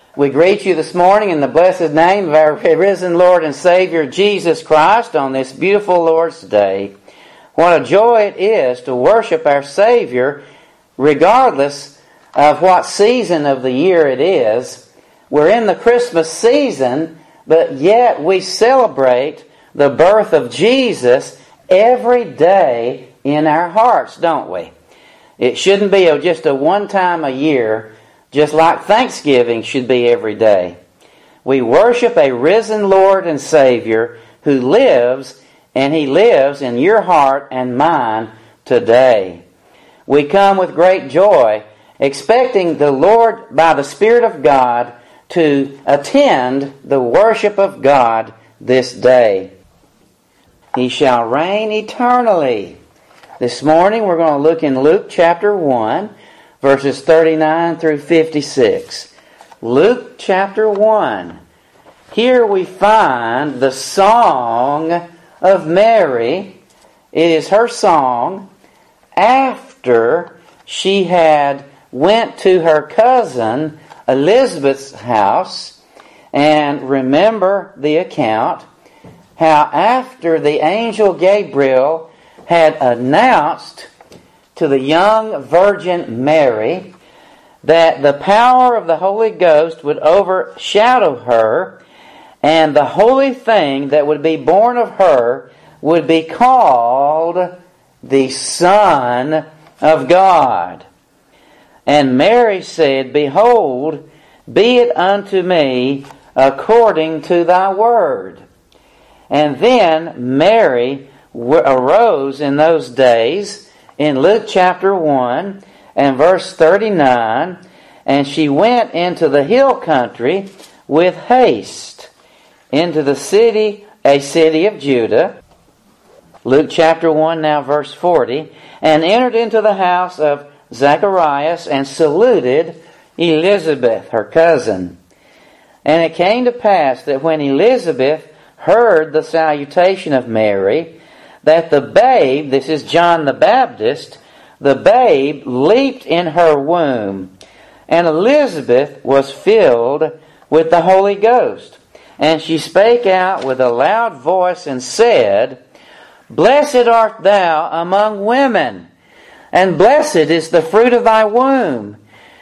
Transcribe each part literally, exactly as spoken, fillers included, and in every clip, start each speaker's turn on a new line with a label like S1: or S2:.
S1: We greet you this morning in the blessed name of our risen Lord and Savior, Jesus Christ, on this beautiful Lord's Day. What a joy it is to worship our Savior regardless of what season of the year it is. We're in the Christmas season, but yet we celebrate the birth of Jesus every day in our hearts, don't we? It shouldn't be just a one time a year, just like Thanksgiving should be every day. We worship a risen Lord and Savior who lives, and He lives in your heart and mine today. We come with great joy, expecting the Lord, by the Spirit of God, to attend the worship of God this day. He shall reign eternally. This morning we're going to look in Luke chapter one, verses thirty-nine through fifty-six. Luke chapter one. Here we find the song of Mary. It is her song after she had went to her cousin Elizabeth's house. And remember the account, how after the angel Gabriel had announced to the young Virgin Mary that the power of the Holy Ghost would overshadow her, and the holy thing that would be born of her would be called the Son of God. And Mary said, Behold, be it unto me according to thy word. And then Mary arose in those days, in Luke chapter one and verse thirty-nine, and she went into the hill country with haste, into the city, a city of Judah. Luke chapter one, now verse forty, and entered into the house of Zacharias and saluted Elizabeth, her cousin. And it came to pass that when Elizabeth heard the salutation of Mary, that the babe, this is John the Baptist, the babe leaped in her womb. And Elizabeth was filled with the Holy Ghost. And she spake out with a loud voice and said, Blessed art thou among women, and blessed is the fruit of thy womb.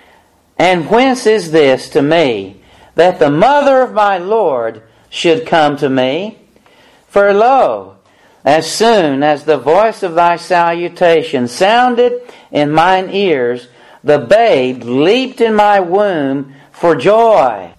S1: And whence is this to me, that the mother of my Lord should come to me? For lo, as soon as the voice of thy salutation sounded in mine ears, the babe leaped in my womb for joy.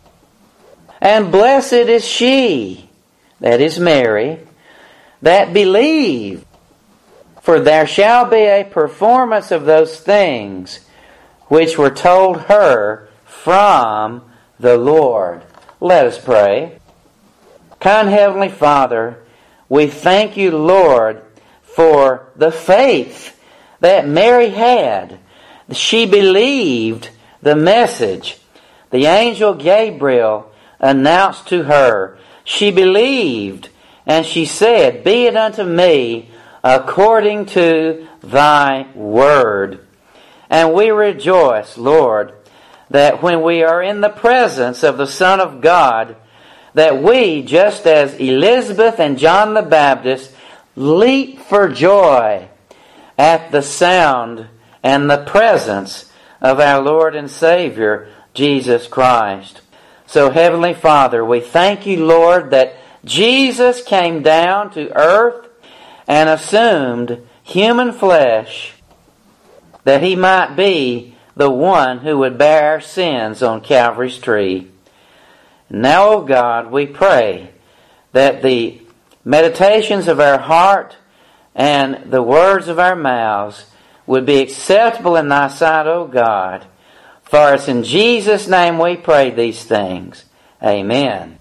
S1: And blessed is she, that is Mary, that believed, for there shall be a performance of those things which were told her from the Lord. Let us pray. Kind Heavenly Father, we thank you, Lord, for the faith that Mary had. She believed the message the angel Gabriel announced to her. She believed, and she said, Be it unto me according to thy word. And we rejoice, Lord, that when we are in the presence of the Son of God, that we, just as Elizabeth and John the Baptist, leap for joy at the sound and the presence of our Lord and Savior, Jesus Christ. So, Heavenly Father, we thank you, Lord, that Jesus came down to earth and assumed human flesh, that He might be the one who would bear our sins on Calvary's tree. Now, O God, we pray that the meditations of our heart and the words of our mouths would be acceptable in thy sight, O God. For it's in Jesus' name we pray these things. Amen.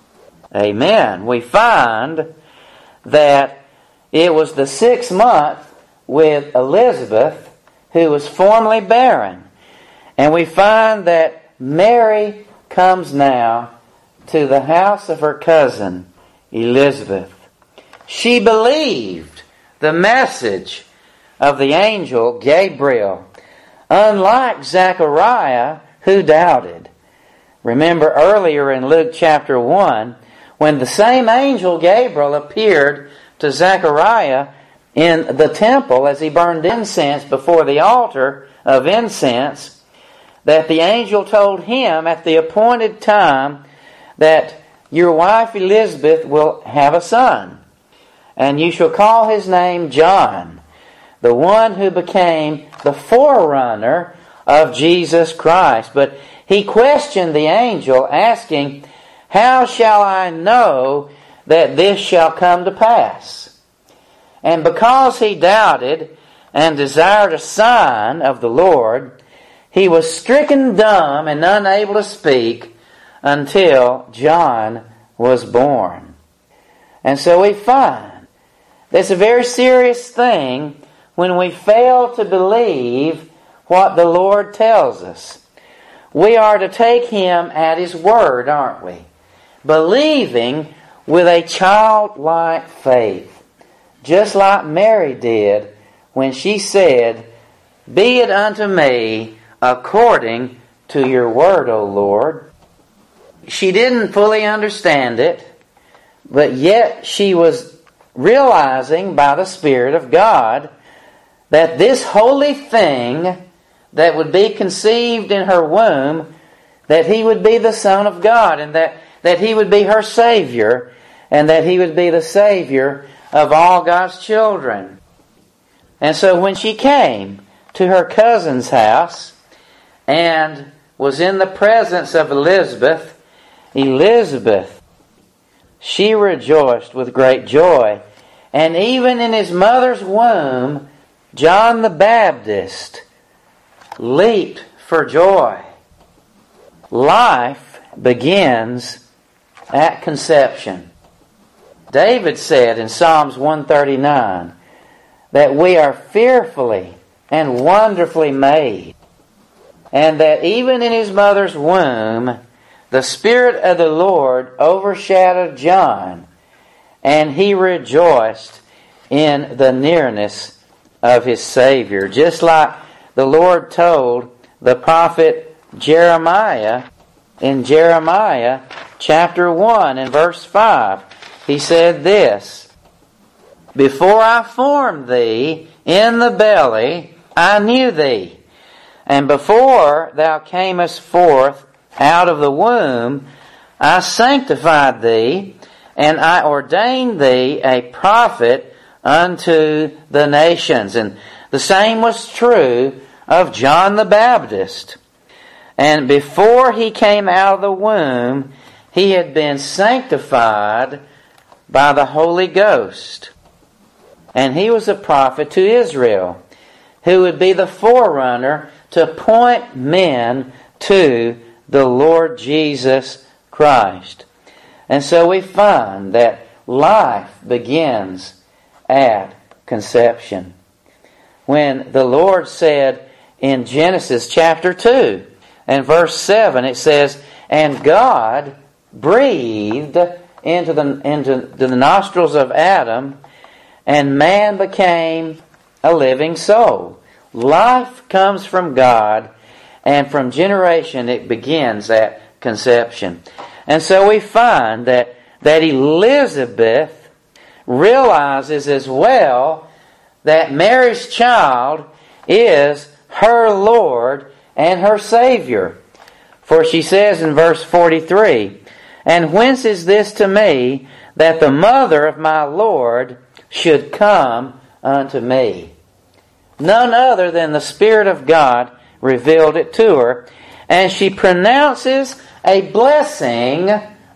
S1: Amen. We find that it was the sixth month with Elizabeth, who was formerly barren. And we find that Mary comes now to the house of her cousin Elizabeth. She believed the message of the angel Gabriel, unlike Zachariah, who doubted. Remember earlier in Luke chapter one, when the same angel Gabriel appeared to Zechariah in the temple as he burned incense before the altar of incense, that the angel told him at the appointed time that your wife Elizabeth will have a son, and you shall call his name John, the one who became the forerunner of Jesus Christ. But he questioned the angel, asking, how shall I know that this shall come to pass? And because he doubted and desired a sign of the Lord, he was stricken dumb and unable to speak until John was born. And so we find that's a very serious thing when we fail to believe what the Lord tells us. We are to take Him at His word, aren't we? Believing with a childlike faith, just like Mary did when she said, be it unto me according to your word, O Lord. She didn't fully understand it, but yet she was realizing by the Spirit of God that this holy thing that would be conceived in her womb, that He would be the Son of God, and that, that He would be her Savior, and that He would be the Savior of all God's children. And so when she came to her cousin's house and was in the presence of Elizabeth, Elizabeth, she rejoiced with great joy. And even in his mother's womb, John the Baptist leaped for joy. Life begins at conception. David said in Psalms one thirty-nine that we are fearfully and wonderfully made, and that even in his mother's womb, the Spirit of the Lord overshadowed John, and he rejoiced in the nearness of his Savior. Just like the Lord told the prophet Jeremiah in Jeremiah chapter one and verse five. He said this, before I formed thee in the belly, I knew thee. And before thou camest forth out of the womb, I sanctified thee, and I ordained thee a prophet unto the nations. And the same was true of John the Baptist. And before he came out of the womb, he had been sanctified by the Holy Ghost. And he was a prophet to Israel, who would be the forerunner to point men to the Lord Jesus Christ. And so we find that life begins at conception. When the Lord said in Genesis chapter two and verse seven, it says, and God breathed into the, into the nostrils of Adam, and man became a living soul. Life comes from God, and from generation it begins at conception. And so we find that, that Elizabeth realizes as well that Mary's child is her Lord and her Savior. For she says in verse forty-three, and whence is this to me, that the mother of my Lord should come unto me? None other than the Spirit of God revealed it to her. And she pronounces a blessing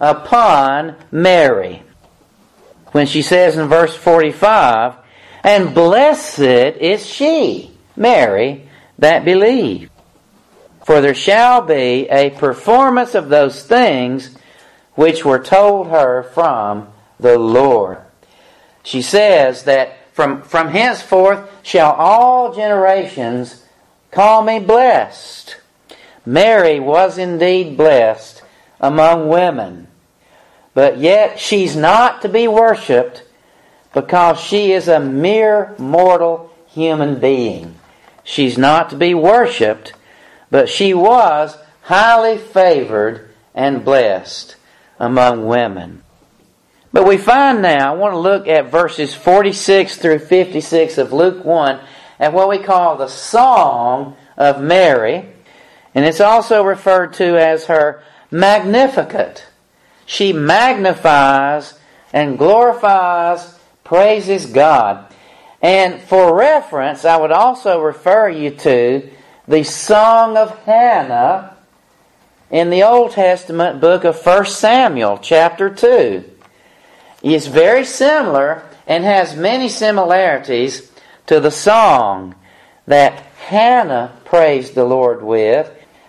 S1: upon Mary, when she says in verse forty-five, and blessed is she, Mary, that believed. For there shall be a performance of those things which were told her from the Lord. She says that from, from henceforth shall all generations call me blessed. Mary was indeed blessed among women, but yet she's not to be worshipped because she is a mere mortal human being. She's not to be worshipped, but she was highly favored and blessed among women. But we find now, I want to look at verses forty-six through fifty-six of Luke one at what we call the Song of Mary. And it's also referred to as her Magnificat. She magnifies and glorifies, praises God. And for reference, I would also refer you to the Song of Hannah in the Old Testament book of First Samuel, chapter two. It's very similar and has many similarities to the song that Hannah praised the Lord with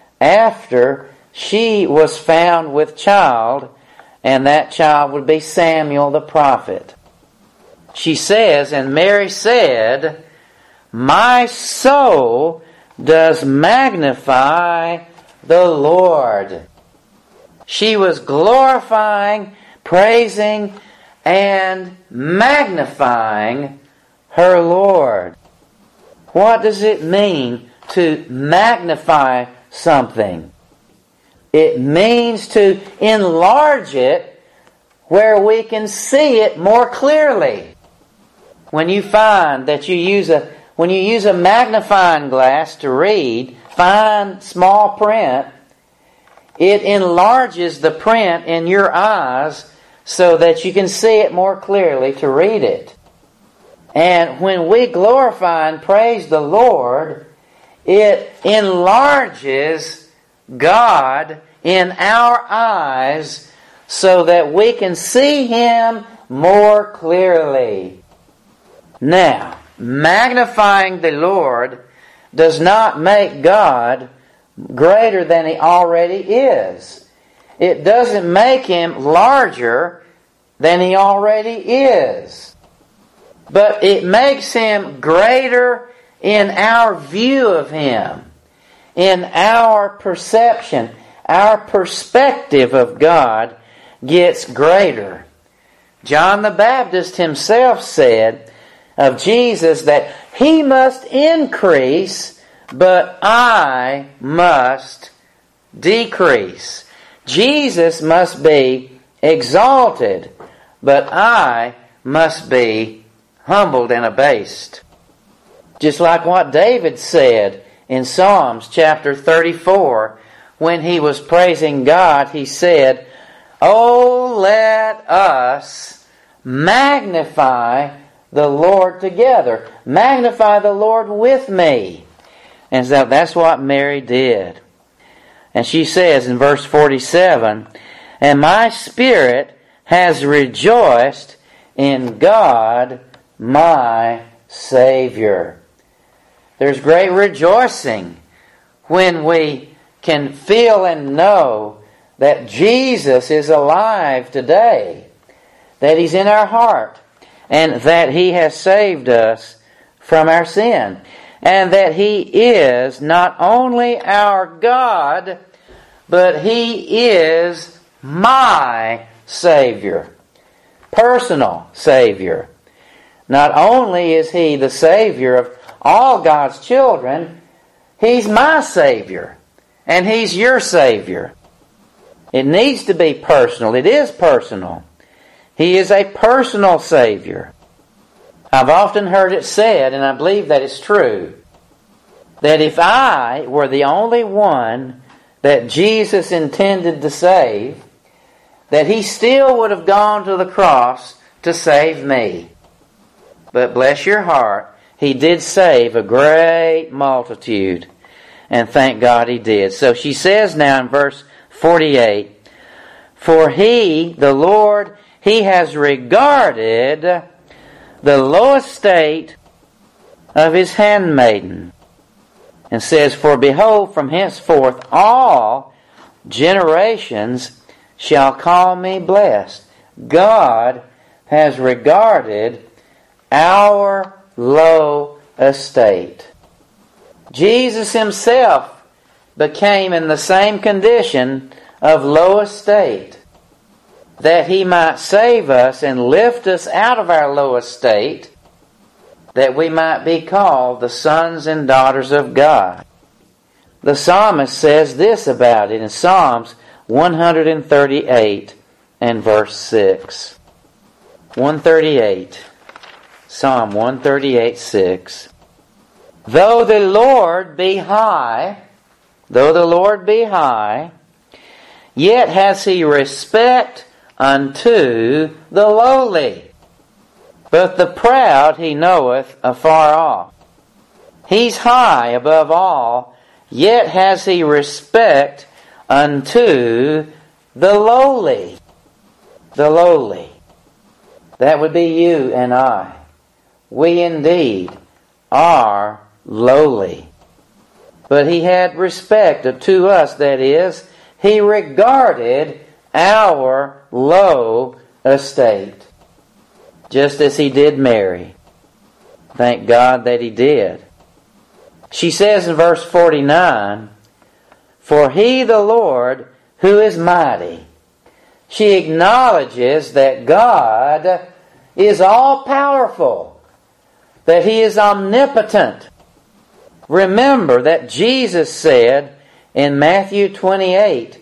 S1: after she was found with child, and that child would be Samuel the prophet. She says, and Mary said, "My soul does magnify the Lord." She was glorifying, praising, and magnifying her Lord. What does it mean to magnify something? It means to enlarge it where we can see it more clearly. When you find that you use a when you use a magnifying glass to read fine small print, it enlarges the print in your eyes so that you can see it more clearly to read it. And when we glorify and praise the Lord, it enlarges God in our eyes so that we can see Him more clearly. Now, magnifying the Lord does not make God greater than He already is. It doesn't make Him larger than He already is. But it makes Him greater in our view of Him, in our perception. Our perspective of God gets greater. John the Baptist himself said of Jesus that He must increase, but I must decrease. Jesus must be exalted, but I must be humbled and abased. Just like what David said in Psalms chapter thirty-four, when he was praising God, he said, "Oh, let us magnify the Lord together. Magnify the Lord with me." And so that's what Mary did. And she says in verse forty-seven, "And my spirit has rejoiced in God my Savior." There's great rejoicing when we can feel and know that Jesus is alive today, that He's in our heart, and that He has saved us from our sin, and that He is not only our God, but He is my Savior, personal Savior. Not only is He the Savior of all God's children, He's my Savior, and He's your Savior. It needs to be personal. It is personal. He is a personal Savior. I've often heard it said, and I believe that it's true, that if I were the only one that Jesus intended to save, that He still would have gone to the cross to save me. But bless your heart, He did save a great multitude. And thank God He did. So she says now in verse forty-eight, "For He, the Lord, He has regarded the low estate of His handmaiden." And says, "For behold, from henceforth all generations shall call me blessed." God has regarded our low estate. Jesus Himself became in the same condition of low estate, that He might save us and lift us out of our low estate, that we might be called the sons and daughters of God. The psalmist says this about it in Psalms one thirty-eight and verse six. one thirty-eight. Psalm one thirty-eight, six. Though the Lord be high, though the Lord be high, yet has he respect unto the lowly. But the proud he knoweth afar off. He's high above all, yet has he respect unto the lowly. The lowly. That would be you and I. We indeed are lowly. But he had respect to us, that is, he regarded our low estate, just as he did Mary. Thank God that he did. She says in verse forty-nine, for he, the Lord, who is mighty. She acknowledges that God is all-powerful, that he is omnipotent. Remember that Jesus said in Matthew twenty-eight,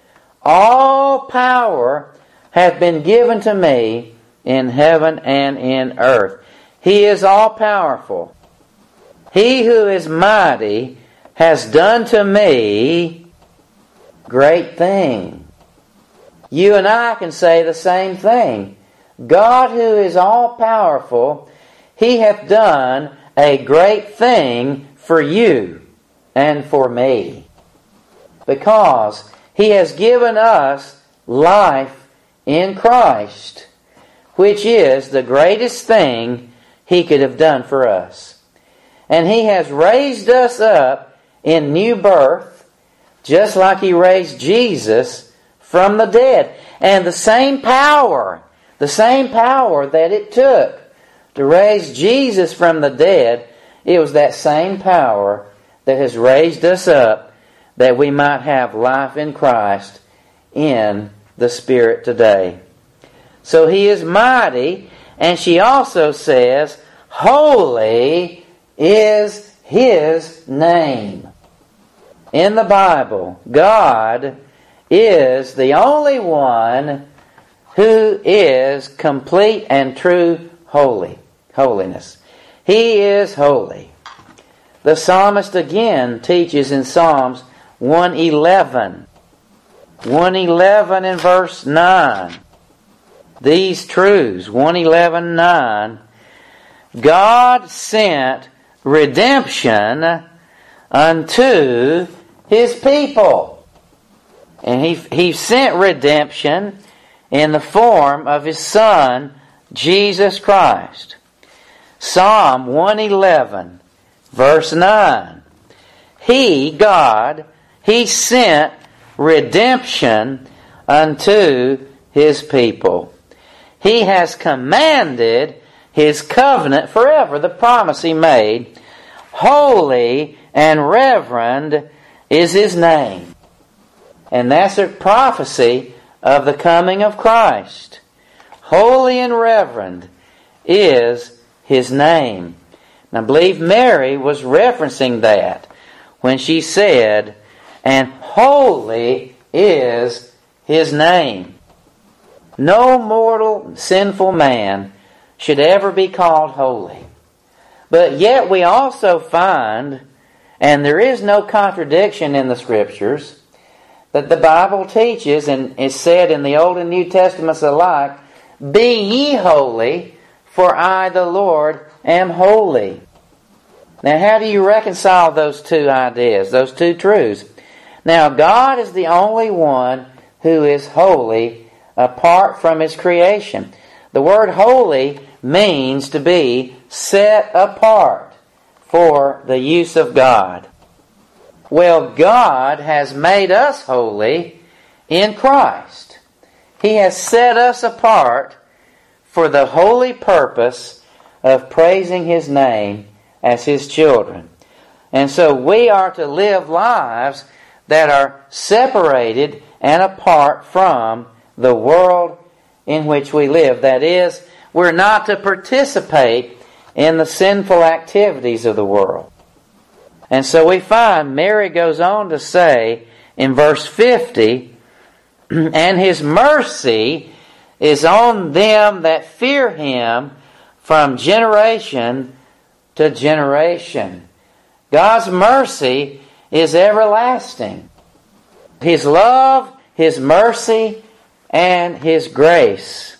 S1: all power hath been given to me in heaven and in earth. He is all-powerful. He who is mighty has done to me great things. You and I can say the same thing. God who is all-powerful, he hath done a great thing for you and for me. Because he has given us life in Christ, which is the greatest thing he could have done for us. And he has raised us up in new birth, just like he raised Jesus from the dead. And the same power, the same power that it took to raise Jesus from the dead, it was that same power that has raised us up that we might have life in Christ in the Spirit today. So he is mighty, and she also says, holy is his name. In the Bible, God is the only one who is complete and true holy, holiness. He is holy. The psalmist again teaches in Psalms one eleven. one eleven in verse nine. These truths, one eleven nine. God sent redemption unto his people. And he, he sent redemption in the form of his Son, Jesus Christ. Psalm one eleven, verse nine. He, God, he sent redemption unto his people. He has commanded his covenant forever, the promise he made. Holy and reverend is his name. And that's a prophecy of the coming of Christ. Holy and reverend is his name. And I believe Mary was referencing that when she said, and holy is his name. No mortal sinful man should ever be called holy. But yet we also find, and there is no contradiction in the Scriptures, that the Bible teaches, and is said in the Old and New Testaments alike, be ye holy, for I, the Lord, am holy. Now, how do you reconcile those two ideas, those two truths? Now, God is the only one who is holy apart from his creation. The word holy means to be set apart for the use of God. Well, God has made us holy in Christ. He has set us apart for the holy purpose of praising his name as his children. And so we are to live lives that are separated and apart from the world in which we live. That is, we're not to participate in the sinful activities of the world. And so we find Mary goes on to say in verse fifty, And His mercy is on them that fear Him from generation to generation. God's mercy is everlasting. His love, His mercy, and His grace.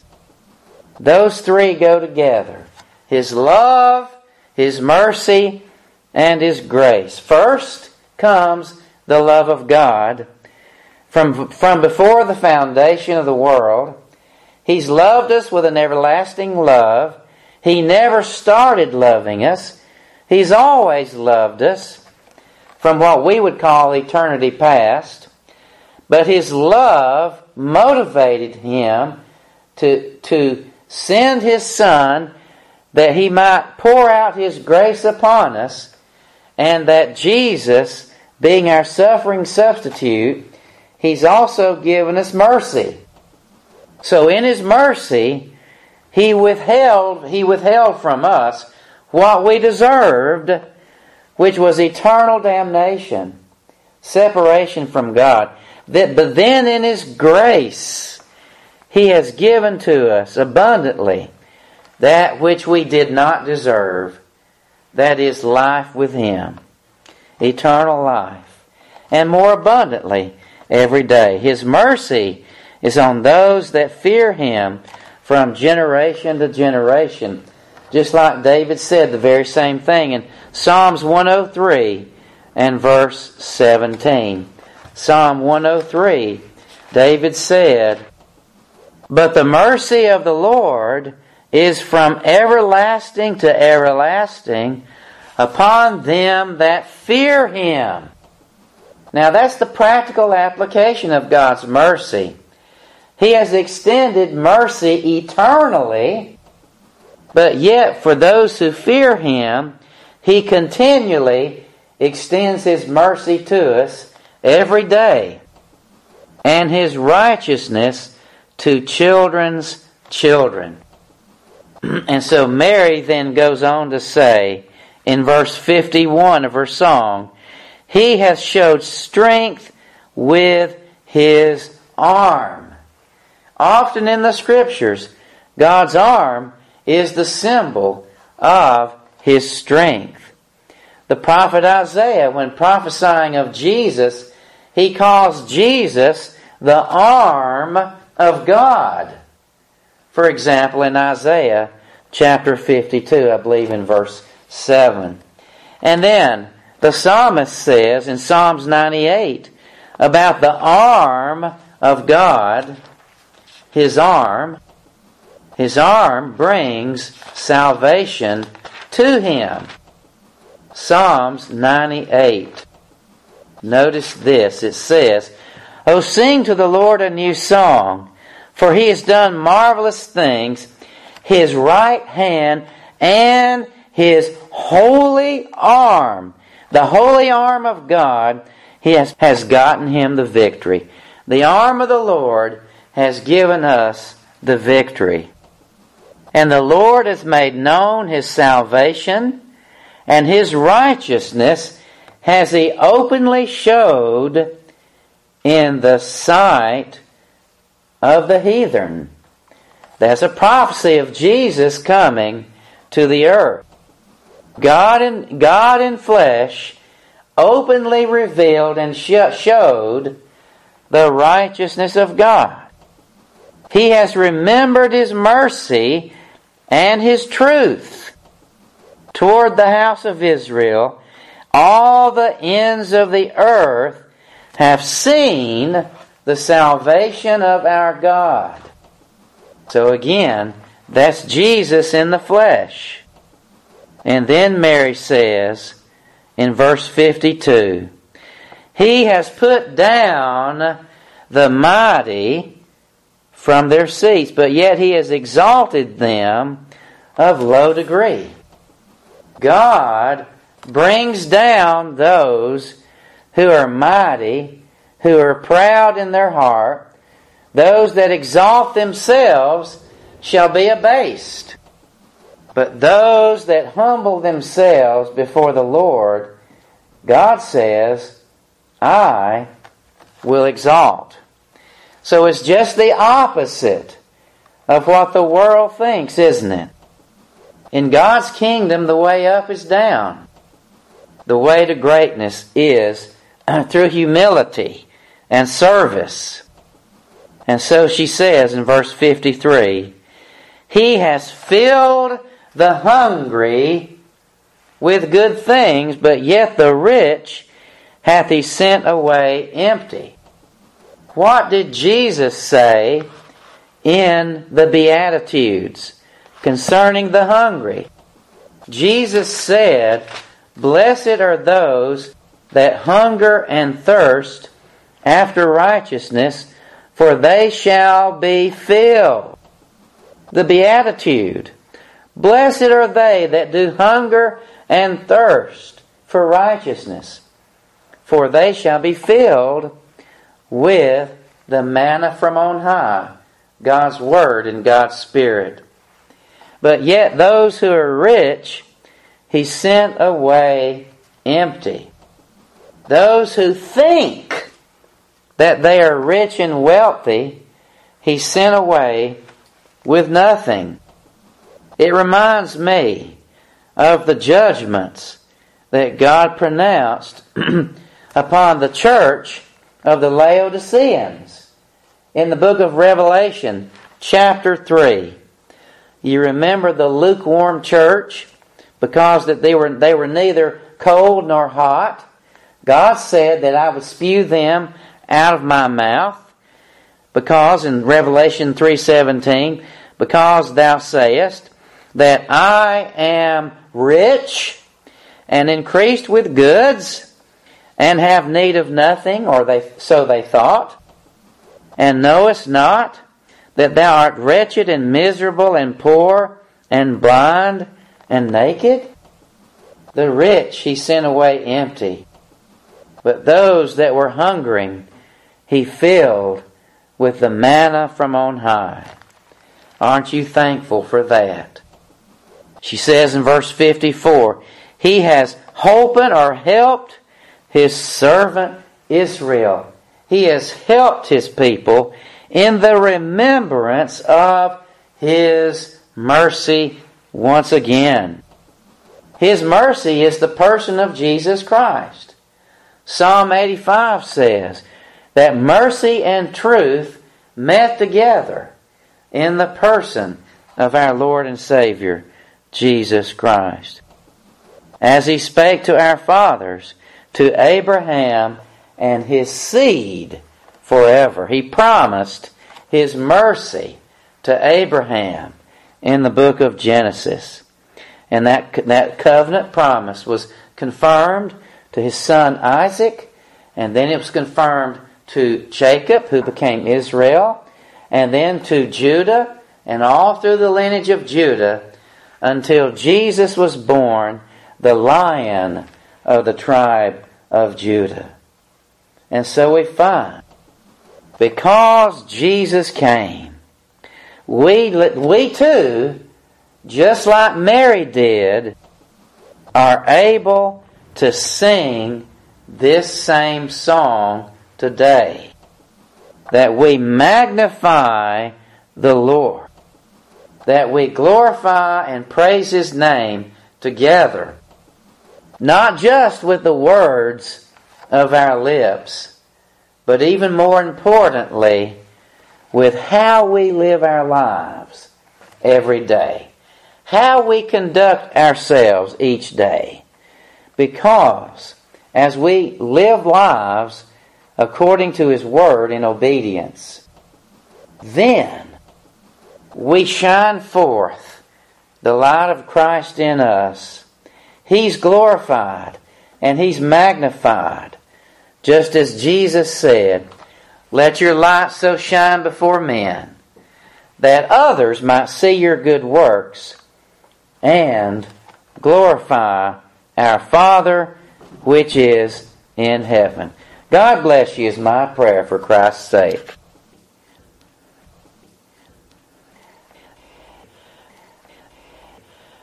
S1: Those three go together. His love, His mercy, and His grace. First comes the love of God. From, from before the foundation of the world, He's loved us with an everlasting love. He never started loving us. He's always loved us from what we would call eternity past. But His love motivated Him to, to send His Son that He might pour out His grace upon us, and that Jesus, being our suffering substitute, He's also given us mercy. So in His mercy, He withheld, He withheld from us what we deserved, which was eternal damnation, separation from God. That, but then in His grace, He has given to us abundantly that which we did not deserve. That is life with Him, eternal life, and more abundantly every day. His mercy is on those that fear Him from generation to generation. Just like David said the very same thing in Psalms one oh three and verse seventeen. Psalm one oh three, David said, "But the mercy of the Lord is from everlasting to everlasting upon them that fear Him." Now that's the practical application of God's mercy. He has extended mercy eternally, but yet for those who fear Him, He continually extends His mercy to us every day, and His righteousness to children's children. And so Mary then goes on to say in verse fifty-one of her song, "He hath showed strength with His arm." Often in the Scriptures, God's arm is the symbol of His strength. The prophet Isaiah, when prophesying of Jesus, he calls Jesus the arm of God. For example, in Isaiah chapter fifty-two, I believe in verse seven. And then the psalmist says in Psalms ninety-eight about the arm of God, His arm, His arm brings salvation to him. Psalms ninety-eight. Notice this. It says, "O sing to the Lord a new song, for He has done marvelous things. His right hand and His holy arm," the holy arm of God, He has, has gotten him the victory. The arm of the Lord has given us the victory. And the Lord has made known His salvation, and His righteousness has He openly showed in the sight of the heathen. That's a prophecy of Jesus coming to the earth. God in, God in flesh openly revealed and sh- showed the righteousness of God. He has remembered His mercy and His truth toward the house of Israel. All the ends of the earth have seen the salvation of our God. So again, that's Jesus in the flesh. And then Mary says in verse fifty-two, "He has put down the mighty from their seats, but yet He has exalted them of low degree." God brings down those who are mighty, who are proud in their heart. Those that exalt themselves shall be abased. But those that humble themselves before the Lord, God says, "I will exalt." So it's just the opposite of what the world thinks, isn't it? In God's kingdom, the way up is down. The way to greatness is through humility and service. And so she says in verse fifty-three, He has filled the hungry with good things, but yet the rich hath He sent away empty. What did Jesus say in the Beatitudes concerning the hungry? Jesus said, Blessed are those that hunger and thirst after righteousness, for they shall be filled. The Beatitude. Blessed are they that do hunger and thirst for righteousness, for they shall be filled with the manna from on high, God's Word and God's Spirit. But yet those who are rich, He sent away empty. Those who think that they are rich and wealthy, He sent away with nothing. It reminds me of the judgments that God pronounced upon the church of the Laodiceans in the book of Revelation, chapter three. You remember the lukewarm church, because that they were they were neither cold nor hot. God said that I would spew them out of my mouth, because in Revelation three seventeen, because thou sayest that I am rich and increased with goods, and have need of nothing, or they so they thought, and knowest not that thou art wretched and miserable and poor and blind and naked? The rich He sent away empty, but those that were hungering He filled with the manna from on high. Aren't you thankful for that? She says in verse fifty-four, He has holpen or helped His servant Israel. He has helped His people in the remembrance of His mercy once again. His mercy is the person of Jesus Christ. Psalm eighty-five says that mercy and truth met together in the person of our Lord and Savior, Jesus Christ. As He spake to our fathers, to Abraham and his seed forever. He promised His mercy to Abraham in the book of Genesis. And that, that covenant promise was confirmed to his son Isaac, and then it was confirmed to Jacob, who became Israel, and then to Judah, and all through the lineage of Judah, until Jesus was born, the Lion of the tribe of Judah. And so we find, because Jesus came, we, we too, just like Mary did, are able to sing this same song today. That we magnify the Lord. That we glorify and praise His name together. Not just with the words of our lips, but even more importantly, with how we live our lives every day. How we conduct ourselves each day. Because as we live lives according to His Word in obedience, then we shine forth the light of Christ in us. He's glorified and He's magnified. Just as Jesus said, Let your light so shine before men, that others might see your good works and glorify our Father which is in heaven. God bless you is my prayer for Christ's sake.